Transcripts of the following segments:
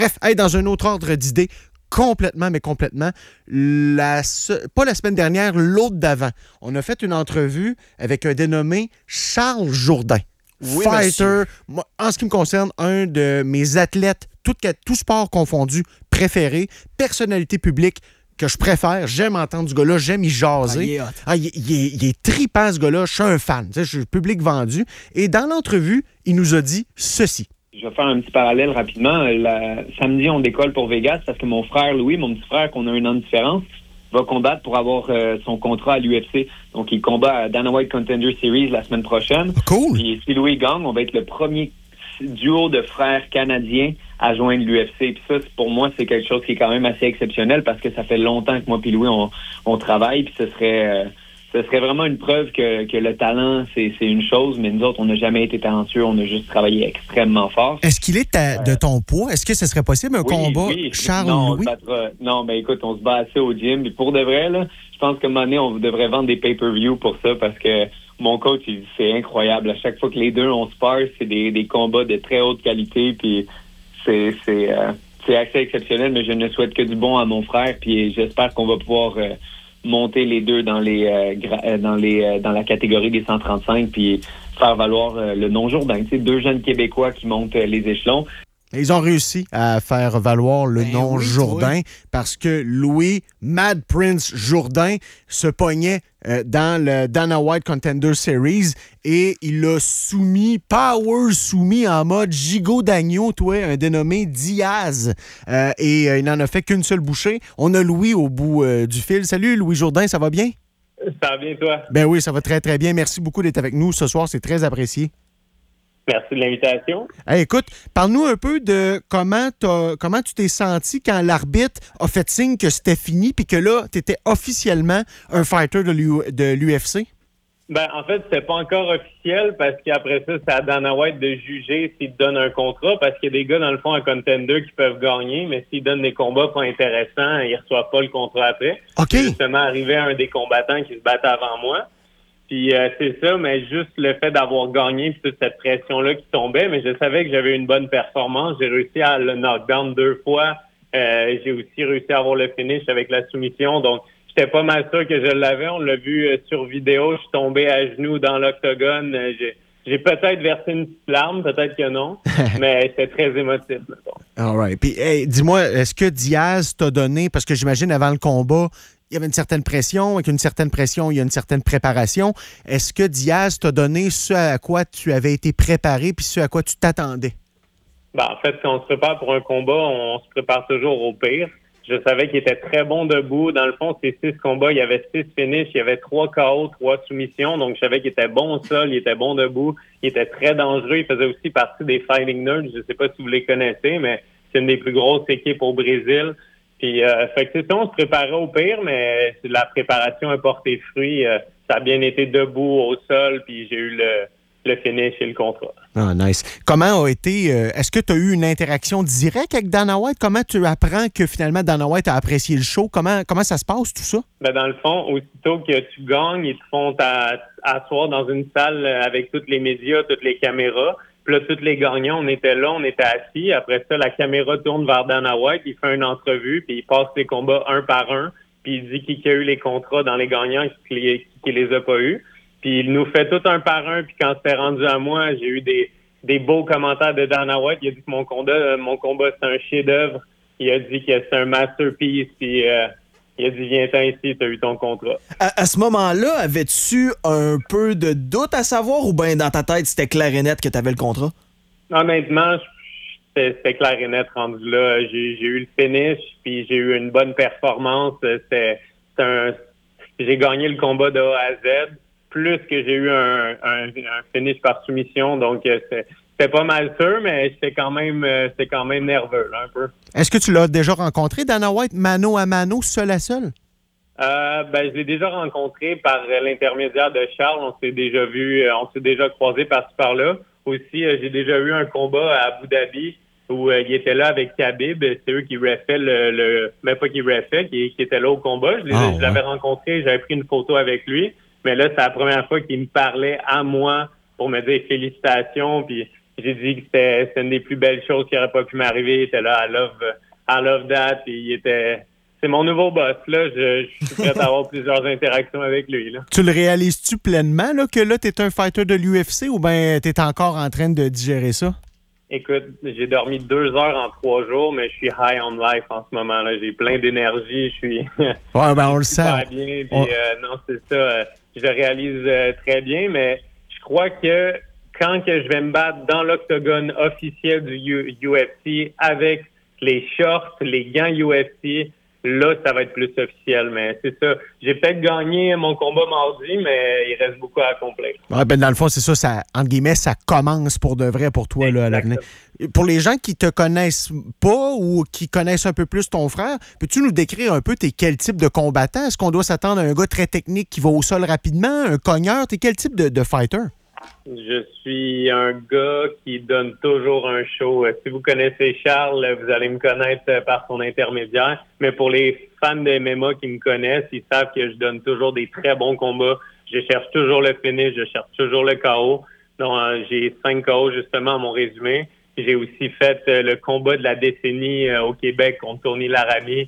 Bref, hey, dans un autre ordre d'idée, complètement, pas la semaine dernière, l'autre d'avant, on a fait une entrevue avec un dénommé Charles Jourdain. Oui, fighter, moi, en ce qui me concerne, un de mes athlètes, tout sport confondu, préféré, personnalité publique que je préfère. J'aime entendre ce gars-là, j'aime y jaser. Il est trippant, ce gars-là. Je suis un fan. Je suis public vendu. Et dans l'entrevue, il nous a dit ceci. Je vais faire un petit parallèle rapidement. Samedi, on décolle pour Vegas parce que mon frère Louis, mon petit frère, qu'on a un an de différence, va combattre pour avoir son contrat à l'UFC. Donc, il combat à Dana White Contender Series la semaine prochaine. Cool! Puis, si Louis gagne, on va être le premier duo de frères canadiens à joindre l'UFC. Puis ça, pour moi, c'est quelque chose qui est quand même assez exceptionnel parce que ça fait longtemps que moi et Louis, on travaille. Puis ce serait vraiment une preuve que le talent, c'est une chose, mais nous autres, on n'a jamais été talentueux. On a juste travaillé extrêmement fort. Est-ce qu'il est de ton poids? Est-ce que ce serait possible un combat Charles-Louis? Non, ben écoute, on se bat assez au gym. Puis pour de vrai, là, je pense qu'à un moment donné, on devrait vendre des pay-per-view pour ça parce que mon coach, il dit c'est incroyable. À chaque fois que les deux, on se parle, c'est des combats de très haute qualité. Puis c'est assez exceptionnel, mais je ne souhaite que du bon à mon frère. Puis j'espère qu'on va pouvoir monter les deux dans la catégorie des 135 puis faire valoir le nom Jourdain. Tu sais, deux jeunes Québécois qui montent les échelons. Ils ont réussi à faire valoir le nom Jourdain parce que Louis, Mad Prince Jourdain, se pognait dans le Dana White Contender Series et il l'a soumis en mode gigot d'agneau, un dénommé Diaz. Et il n'en a fait qu'une seule bouchée. On a Louis au bout du fil. Salut Louis Jourdain, ça va bien? Ça va bien, toi? Ben oui, ça va très, très bien. Merci beaucoup d'être avec nous ce soir. C'est très apprécié. Merci de l'invitation. Hey, écoute, parle-nous un peu de comment tu t'es senti quand l'arbitre a fait signe que c'était fini puis que là, tu étais officiellement un fighter de l'UFC. Ben, en fait, c'était pas encore officiel parce qu'après ça, c'est à Dana White de juger s'il te donne un contrat parce qu'il y a des gars, dans le fond, à Contender qui peuvent gagner, mais s'ils donnent des combats pas intéressants, ils reçoivent pas le contrat après. OK. C'est justement arrivé à un des combattants qui se battait avant moi. Puis c'est ça, mais juste le fait d'avoir gagné puis toute cette pression-là qui tombait, mais je savais que j'avais une bonne performance. J'ai réussi à le knockdown 2 fois. J'ai aussi réussi à avoir le finish avec la soumission. Donc, j'étais pas mal sûr que je l'avais. On l'a vu sur vidéo. Je suis tombé à genoux dans l'octogone. J'ai peut-être versé une petite larme, peut-être que non, mais c'était très émotif. All right. Puis, hey, dis-moi, est-ce que Diaz t'a donné, parce que j'imagine avant le combat, il y avait une certaine pression. Avec une certaine pression, il y a une certaine préparation. Est-ce que Diaz t'a donné ce à quoi tu avais été préparé puis ce à quoi tu t'attendais? Ben, en fait, si on se prépare pour un combat, on se prépare toujours au pire. Je savais qu'il était très bon debout. Dans le fond, ces 6 combats, il y avait 6 finishes, il y avait 3 KO, 3 soumissions. Donc, je savais qu'il était bon au sol, il était bon debout, il était très dangereux. Il faisait aussi partie des Fighting Nerds. Je ne sais pas si vous les connaissez, mais c'est une des plus grosses équipes au Brésil. Puis, fait que c'est ça, on se préparait au pire, mais la préparation a porté fruit. Ça a bien été debout au sol, puis j'ai eu le finish et le contrat. Ah, nice. Comment a été... est-ce que tu as eu une interaction directe avec Dana White? Comment tu apprends que finalement Dana White a apprécié le show? Comment ça se passe, tout ça? Ben, dans le fond, aussitôt que tu gagnes, ils te font asseoir dans une salle avec tous les médias, toutes les caméras. Puis là, tous les gagnants, on était là, on était assis. Après ça, la caméra tourne vers Dana White, il fait une entrevue, puis il passe les combats un par un, puis il dit qui a eu les contrats dans les gagnants et qui les a pas eu. Puis il nous fait tout un par un, puis quand c'était rendu à moi, j'ai eu des beaux commentaires de Dana White. Il a dit que mon combat c'est un chef-d'œuvre. Il a dit que c'est un masterpiece, puis il a dit viens-t'en ici, t'as eu ton contrat. À ce moment-là, avais-tu un peu de doute à savoir ou bien dans ta tête, c'était clair et net que t'avais le contrat? Honnêtement, c'était clair et net rendu là. J'ai eu le finish, puis j'ai eu une bonne performance. J'ai gagné le combat de A à Z. Plus que j'ai eu un finish par soumission, donc c'était pas mal sûr, mais j'étais quand même nerveux là, un peu. Est-ce que tu l'as déjà rencontré, Dana White, mano à mano, seul à seul? Je l'ai déjà rencontré par l'intermédiaire de Charles. On s'est déjà vu, on s'est déjà croisé par-ci par-là. Aussi, j'ai déjà eu un combat à Abu Dhabi où il était là avec Khabib. C'est eux qui refaient mais pas qui refaient, qui étaient là au combat. Je l'avais rencontré, j'avais pris une photo avec lui. Mais là, c'est la première fois qu'il me parlait à moi pour me dire félicitations. Puis j'ai dit que c'était une des plus belles choses qui aurait pas pu m'arriver. Il était là, I love that. Puis c'est mon nouveau boss, là. Je suis prêt à avoir plusieurs interactions avec lui, là. Tu le réalises-tu pleinement, là, que là, tu es un fighter de l'UFC ou bien tu es encore en train de digérer ça? Écoute, j'ai dormi 2 heures en 3 jours, mais je suis high on life en ce moment, là. J'ai plein d'énergie, je suis Ouais, ben on le sent. super bien. Puis, non, c'est ça. Je le réalise très bien, mais je crois que quand que je vais me battre dans l'octogone officiel du UFC avec les shorts, les gants UFC, là, ça va être plus officiel, mais c'est ça. J'ai peut-être gagné mon combat mardi, mais il reste beaucoup à accomplir. Ouais, ben dans le fond, c'est ça, entre guillemets, ça commence pour de vrai pour toi là, à l'avenir. Pour les gens qui te connaissent pas ou qui connaissent un peu plus ton frère, peux-tu nous décrire un peu t'es quel type de combattant? Est-ce qu'on doit s'attendre à un gars très technique qui va au sol rapidement, un cogneur? T'es quel type de fighter? Je suis un gars qui donne toujours un show. Si vous connaissez Charles, vous allez me connaître par son intermédiaire. Mais pour les fans de MMA qui me connaissent, ils savent que je donne toujours des très bons combats. Je cherche toujours le finish, je cherche toujours le KO. Donc, j'ai 5 KO justement à mon résumé. J'ai aussi fait le combat de la décennie au Québec contre Tony Laramie.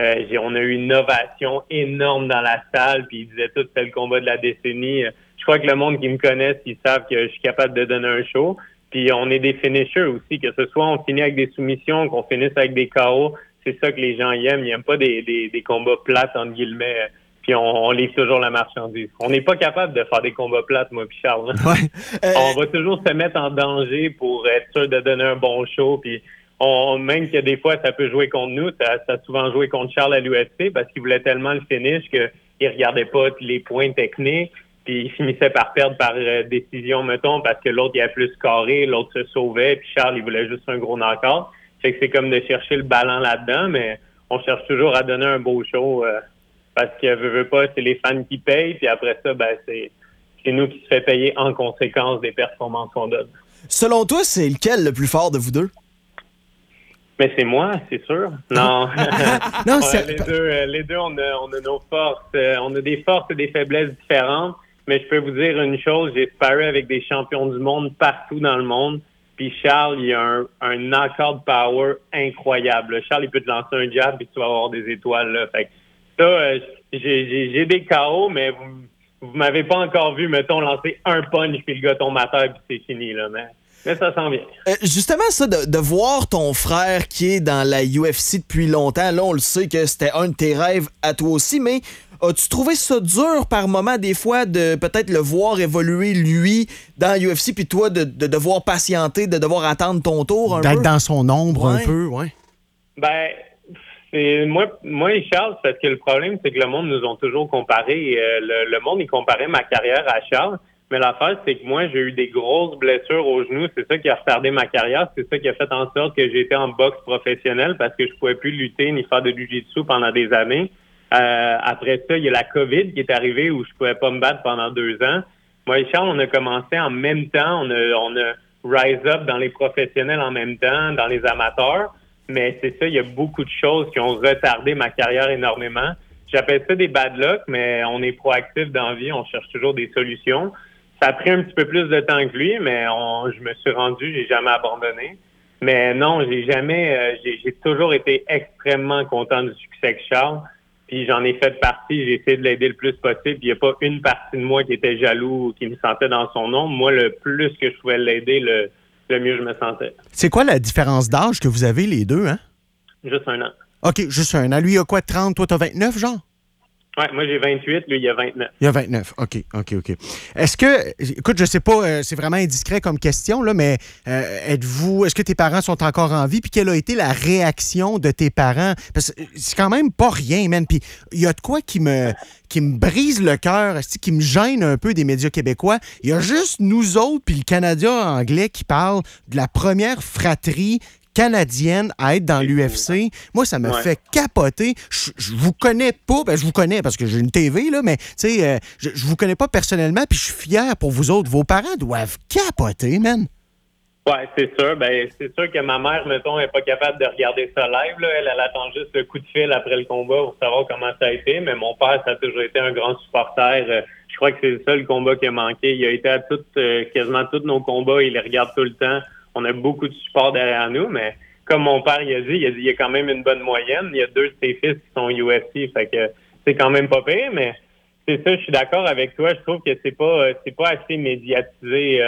On a eu une ovation énorme dans la salle, puis ils disaient tout c'était le combat de la décennie. Je crois que le monde qui me connaisse, ils savent que je suis capable de donner un show. Puis on est des finishers aussi, que ce soit on finit avec des soumissions, qu'on finisse avec des KO. C'est ça que les gens aiment. Ils n'aiment pas des combats plates, entre guillemets. Puis on livre toujours la marchandise. On n'est pas capable de faire des combats plates, moi puis Charles. Ouais. On va toujours se mettre en danger pour être sûr de donner un bon show. Puis même que des fois, ça peut jouer contre nous. Ça a souvent joué contre Charles à l'UFC parce qu'il voulait tellement le finish qu'il regardait pas les points techniques. Puis il finissait par perdre par décision, mettons, parce que l'autre, il avait plus carré, l'autre se sauvait, puis Charles, il voulait juste un gros knock-out. Fait que c'est comme de chercher le ballon là-dedans, mais on cherche toujours à donner un beau show parce que veut pas, c'est les fans qui payent, puis après ça, ben c'est nous qui se fait payer en conséquence des performances qu'on donne. Selon toi, c'est lequel le plus fort de vous deux? Mais c'est moi, c'est sûr. Non. Non, les deux, on a nos forces. On a des forces et des faiblesses différentes. Mais je peux vous dire une chose, j'ai sparé avec des champions du monde partout dans le monde. Puis Charles, il a un knockout power incroyable. Charles, il peut te lancer un jab puis tu vas avoir des étoiles. Là. Fait que ça, j'ai des KO, mais vous m'avez pas encore vu, mettons, lancer un punch puis le gars tombe à terre puis c'est fini. Là, mais ça s'en vient. Justement, ça, de voir ton frère qui est dans la UFC depuis longtemps, là, on le sait que c'était un de tes rêves à toi aussi, mais as-tu trouvé ça dur par moment, des fois, de peut-être le voir évoluer, lui, dans l'UFC, puis toi, de devoir patienter, de devoir attendre ton tour un peu? D'être dans son ombre un peu, ouais. Ben, moi et Charles, parce que le problème, c'est que le monde nous ont toujours comparé. Le monde, il comparait ma carrière à Charles. Mais l'affaire, c'est que moi, j'ai eu des grosses blessures au genou. C'est ça qui a retardé ma carrière. C'est ça qui a fait en sorte que j'ai été en boxe professionnelle parce que je pouvais plus lutter ni faire de jiu-jitsu pendant des années. Après ça, il y a la COVID qui est arrivée où je pouvais pas me battre pendant 2 ans. Moi et Charles, on a commencé en même temps. On a rise up dans les professionnels en même temps, dans les amateurs. Mais c'est ça, il y a beaucoup de choses qui ont retardé ma carrière énormément. J'appelle ça des bad luck, mais on est proactif dans la vie. On cherche toujours des solutions. Ça a pris un petit peu plus de temps que lui, mais je me suis rendu, j'ai jamais abandonné. Mais non, j'ai toujours été extrêmement content du succès avec Charles. Puis j'en ai fait partie, j'ai essayé de l'aider le plus possible. Il n'y a pas une partie de moi qui était jaloux ou qui me sentait dans son ombre. Moi, le plus que je pouvais l'aider, le mieux je me sentais. C'est quoi la différence d'âge que vous avez les deux, hein? Juste 1 an. OK, juste 1 an. Lui, il a quoi, 30? Toi, t'as 29, genre? Ouais, moi j'ai 28, lui il a 29. Il a 29, OK. Est-ce que, écoute, je sais pas, c'est vraiment indiscret comme question, là, mais est-ce que tes parents sont encore en vie? Puis quelle a été la réaction de tes parents? Parce que c'est quand même pas rien, man. Puis il y a de quoi qui me brise le cœur, qui me gêne un peu des médias québécois. Il y a juste nous autres, puis le Canadien anglais qui parle de la première fratrie canadienne à être dans l'UFC. Moi, ça me fait capoter. Je vous connais pas, je vous connais parce que j'ai une TV, là, mais tu sais, je vous connais pas personnellement, puis je suis fier pour vous autres. Vos parents doivent capoter, man. Ouais, c'est sûr. C'est sûr que ma mère, mettons, n'est pas capable de regarder ça live. Là. Elle attend juste le coup de fil après le combat pour savoir comment ça a été. Mais mon père, ça a toujours été un grand supporter. Je crois que c'est le seul combat qui a manqué. Il a été à quasiment tous nos combats. Il les regarde tout le temps. on a beaucoup de support derrière nous, mais comme mon père il a dit, il y a quand même une bonne moyenne. Il y a 2 de ses fils qui sont UFC, fait que c'est quand même pas pire, mais c'est ça, je suis d'accord avec toi. Je trouve que c'est pas assez médiatisé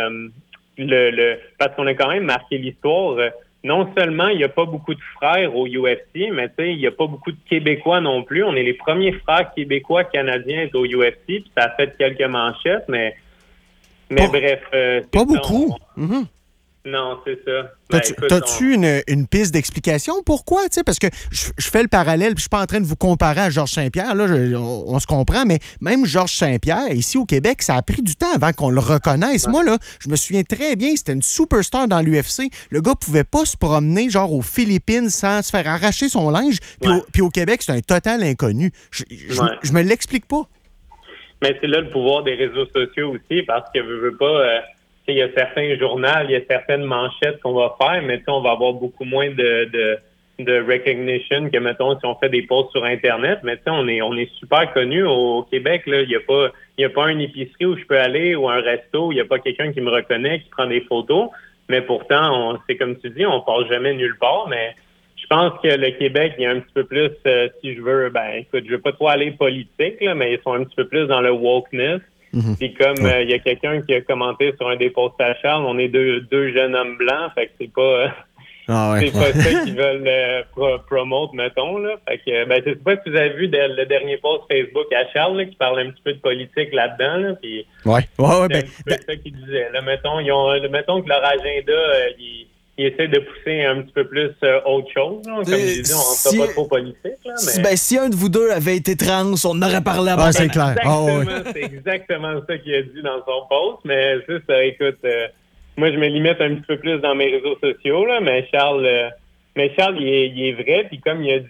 parce qu'on a quand même marqué l'histoire. Non seulement il n'y a pas beaucoup de frères au UFC, mais tu sais, il n'y a pas beaucoup de Québécois non plus. On est les premiers frères québécois canadiens au UFC, puis ça a fait quelques manchettes, mais bref. Pas beaucoup. Non, c'est ça. T'as-tu une piste d'explication? Pourquoi? Parce que je fais le parallèle, puis je suis pas en train de vous comparer à Georges Saint-Pierre. Là, on se comprend, mais même Georges Saint-Pierre, ici au Québec, ça a pris du temps avant qu'on le reconnaisse. Ouais. Moi, là, je me souviens très bien, c'était une superstar dans l'UFC. Le gars pouvait pas se promener, genre aux Philippines, sans se faire arracher son linge. Puis au Québec, c'est un total inconnu. Je me l'explique pas. Mais c'est là le pouvoir des réseaux sociaux aussi, parce que veux pas... il y a certains journaux, il y a certaines manchettes qu'on va faire, mais on va avoir beaucoup moins de recognition que, mettons, si on fait des posts sur Internet. Mais on est super connus au Québec. Là. Il y a pas une épicerie où je peux aller ou un resto. Il n'y a pas quelqu'un qui me reconnaît, qui prend des photos. Mais pourtant, c'est comme tu dis, on passe jamais nulle part. Mais je pense que le Québec, il y a un petit peu plus, si je veux, écoute, je veux pas trop aller politique, là, mais ils sont un petit peu plus dans le wokeness. Puis comme il y a quelqu'un qui a commenté sur un des posts à Charles, on est deux jeunes hommes blancs, fait que c'est pas c'est pas ça qu'ils veulent promote, mettons là. Fait que je sais pas si vous avez vu le dernier post Facebook à Charles là, qui parle un petit peu de politique là-dedans là, puis c'est ça qu'ils disaient. Là, mettons que leur agenda ils essaient de pousser un petit peu plus autre chose. Là. Comme je disais, on rentre pas trop politique. Là, mais... si un de vous deux avait été trans, on aurait parlé à c'est clair. C'est exactement ça qu'il a dit dans son post. Mais c'est ça, écoute, moi, je me limite un petit peu plus dans mes réseaux sociaux, là, mais Charles, il est vrai. Puis comme il a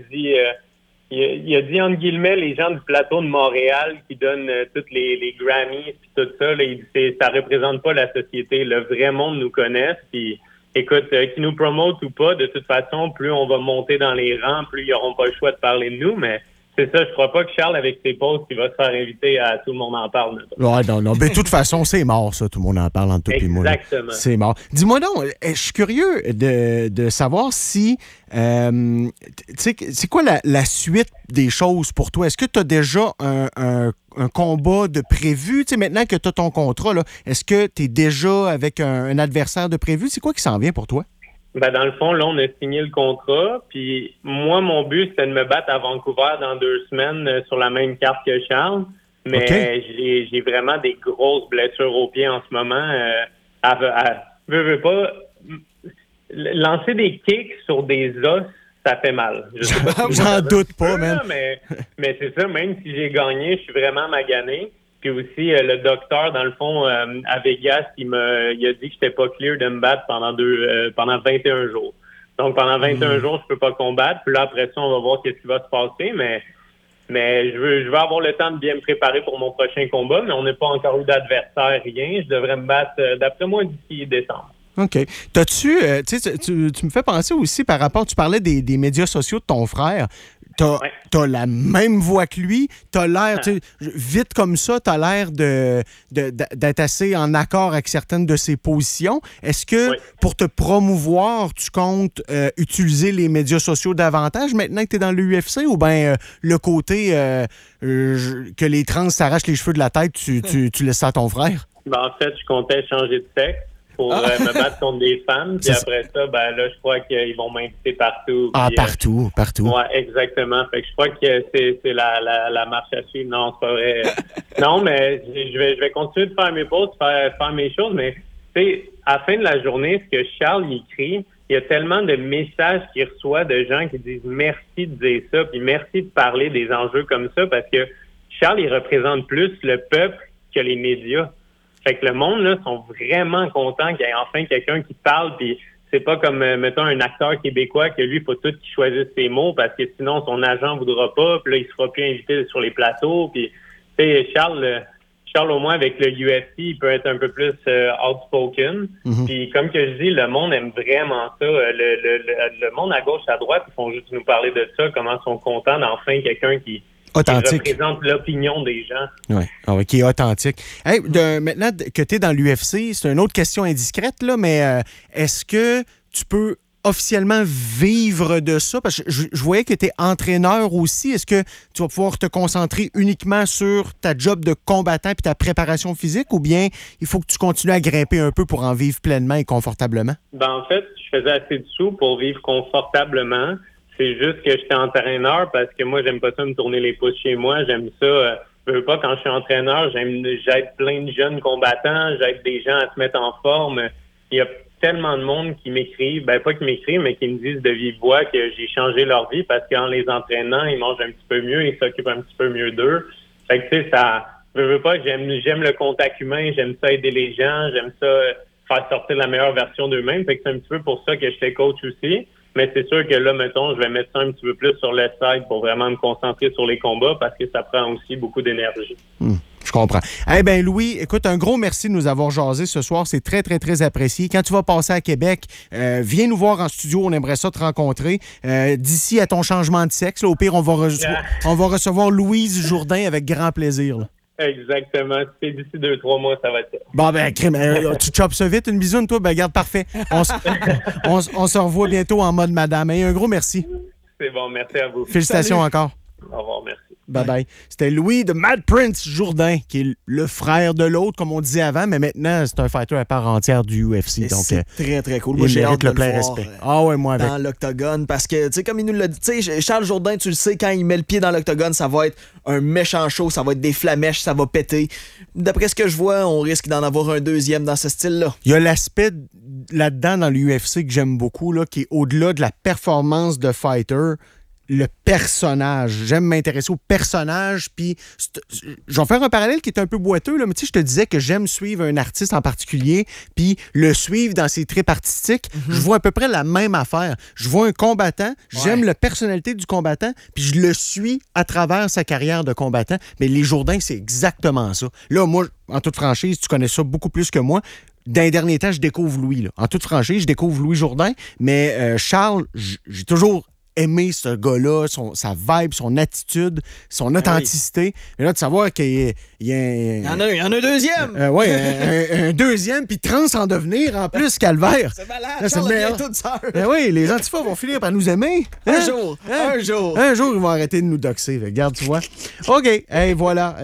dit, entre guillemets, les gens du plateau de Montréal qui donnent toutes les Grammys puis tout ça, là, il dit, ça représente pas la société. Le vrai monde nous connaît. Puis écoute, qu'ils nous promotent ou pas, de toute façon, plus on va monter dans les rangs, plus ils n'auront pas le choix de parler de nous, mais c'est ça, je crois pas que Charles, avec ses posts, il va se faire inviter à Tout le monde en parle. Ouais, non. Mais de toute façon, c'est mort, ça, Tout le monde en parle entre toi et moi. Exactement. C'est mort. Dis-moi donc, je suis curieux de savoir si... c'est quoi la suite des choses pour toi? Est-ce que tu as déjà un combat de prévu? T'sais, maintenant que tu as ton contrat, là, est-ce que tu es déjà avec un adversaire de prévu? C'est quoi qui s'en vient pour toi? Dans le fond, là, on a signé le contrat. Puis moi, mon but, c'était de me battre à Vancouver dans 2 semaines sur la même carte que Charles. Mais j'ai vraiment des grosses blessures aux pieds en ce moment. Veux pas... Lancer des kicks sur des os, ça fait mal. Je sais pas si j'en doute pas, man. Mais c'est ça, même si j'ai gagné, je suis vraiment magané. Puis aussi, le docteur, dans le fond, à Vegas, il a dit que j'étais pas clear de me battre pendant 21 jours. Donc, pendant 21 jours, je peux pas combattre. Puis là, après ça, on va voir qu'est-ce qui va se passer. Mais je veux avoir le temps de bien me préparer pour mon prochain combat. Mais on n'a pas encore eu d'adversaire, rien. Je devrais me battre, d'après moi, d'ici décembre. OK. T'as-tu, tu me fais penser aussi par rapport, tu parlais des médias sociaux de ton frère. T'as la même voix que lui, t'as l'air, vite comme ça, t'as l'air d'être assez en accord avec certaines de ses positions. Est-ce que pour te promouvoir, tu comptes utiliser les médias sociaux davantage maintenant que t'es dans l'UFC ou bien le côté que les trans s'arrachent les cheveux de la tête, tu laisses ça à ton frère? En fait, je comptais changer de sexe pour me battre contre des femmes. Puis après ça, là, je crois qu'ils vont m'inviter partout. Puis, partout. Oui, exactement. Fait que je crois que c'est la marche à suivre. Non, c'est pas vrai. Non, mais je vais continuer de faire mes posts, faire mes choses, mais tu sais, à la fin de la journée, ce que Charles écrit, il y a tellement de messages qu'il reçoit de gens qui disent merci de dire ça, puis merci de parler des enjeux comme ça, parce que Charles, il représente plus le peuple que les médias. Fait que le monde, là, sont vraiment contents qu'il y ait enfin quelqu'un qui parle, puis c'est pas comme, mettons, un acteur québécois que lui, il faut tout qu'il choisisse ses mots, parce que sinon, son agent voudra pas, puis là, il sera plus invité sur les plateaux, puis, tu sais, Charles, au moins, avec le UFC, il peut être un peu plus outspoken, puis comme que je dis, le monde aime vraiment ça, le monde à gauche, à droite, ils font juste nous parler de ça, comment ils sont contents d'enfin quelqu'un qui Authentique. Qui représente l'opinion des gens. Oui, qui est authentique. Hey, maintenant que tu es dans l'UFC, c'est une autre question indiscrète, là, mais est-ce que tu peux officiellement vivre de ça? Parce que je voyais que tu es entraîneur aussi. Est-ce que tu vas pouvoir te concentrer uniquement sur ta job de combattant et ta préparation physique, ou bien il faut que tu continues à grimper un peu pour en vivre pleinement et confortablement? En fait, je faisais assez de sous pour vivre confortablement. C'est juste que j'étais entraîneur parce que moi, j'aime pas ça me tourner les pouces chez moi. J'aime ça. Je veux pas, quand je suis entraîneur, j'aide plein de jeunes combattants, j'aide des gens à se mettre en forme. Il y a tellement de monde qui m'écrivent, pas qui m'écrivent, mais qui me disent de vive voix que j'ai changé leur vie parce qu'en les entraînant, ils mangent un petit peu mieux, ils s'occupent un petit peu mieux d'eux. Fait que, tu sais, ça, je veux pas, j'aime le contact humain, j'aime ça aider les gens, j'aime ça faire sortir la meilleure version d'eux-mêmes. Fait que c'est un petit peu pour ça que je fais coach aussi. Mais c'est sûr que là, mettons, je vais mettre ça un petit peu plus sur le side pour vraiment me concentrer sur les combats parce que ça prend aussi beaucoup d'énergie. Je comprends. Eh bien, Louis, écoute, un gros merci de nous avoir jasé ce soir. C'est très, très, très apprécié. Quand tu vas passer à Québec, viens nous voir en studio. On aimerait ça te rencontrer. D'ici à ton changement de sexe, là, au pire, on va recevoir Louise Jourdain avec grand plaisir. Là. Exactement. C'est d'ici 2-3 mois, ça va être ça. Bon, crime, tu chopes ça vite, une bisoune, toi? Garde, parfait. On se revoit bientôt en mode madame. Et un gros merci. C'est bon, merci à vous. Félicitations encore. Au revoir, merci. Bye-bye. C'était Louis de Mad Prince Jourdain, qui est le frère de l'autre, comme on disait avant, mais maintenant, c'est un fighter à part entière du UFC. Donc, c'est très, très cool. Moi, j'ai hâte de le plein respect. Moi avec. Dans l'octogone, parce que, tu sais, comme il nous l'a dit, tu sais, Charles Jourdain, tu le sais, quand il met le pied dans l'octogone, ça va être un méchant show, ça va être des flamèches, ça va péter. D'après ce que je vois, on risque d'en avoir un deuxième dans ce style-là. Il y a l'aspect là-dedans dans l'UFC que j'aime beaucoup, là, qui est au-delà de la performance de fighter. Le personnage. J'aime m'intéresser au personnage, puis je vais faire un parallèle qui est un peu boiteux, là, mais tu sais, je te disais que j'aime suivre un artiste en particulier, puis le suivre dans ses tripes artistiques. Je vois à peu près la même affaire. Je vois un combattant, j'aime la personnalité du combattant, puis je le suis à travers sa carrière de combattant. Mais les Jourdains, c'est exactement ça. Là, moi, en toute franchise, tu connais ça beaucoup plus que moi. Dans les derniers temps, je découvre Louis. Là. En toute franchise, je découvre Louis Jourdain, mais Charles, j'ai toujours aimer ce gars-là, sa vibe, son attitude, son authenticité. Et là, de savoir qu'il y a Il y en a un deuxième! Oui, un deuxième, puis trans en devenir, en plus, calvaire. C'est malade, là, Charles devient toute sœur. Oui, les antifas vont finir par nous aimer. Un jour. Un jour, ils vont arrêter de nous doxer. Regarde, tu vois. OK, voilà,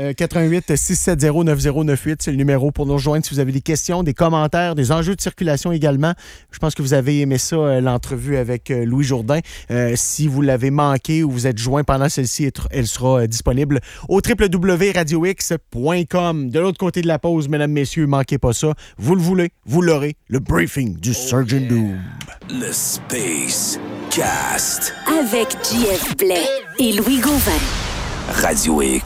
88-670-9098, c'est le numéro pour nous rejoindre si vous avez des questions, des commentaires, des enjeux de circulation également. Je pense que vous avez aimé ça, l'entrevue avec Louis Jourdain. Si vous l'avez manqué ou vous êtes joint pendant celle-ci, elle sera disponible au www.radiox.com. De l'autre côté de la pause, mesdames, messieurs, manquez pas ça. Vous le voulez, vous l'aurez. Le briefing du Surgeon Doom. Le Space Cast. Avec JF Blais et Louis Gauvin. Radio X.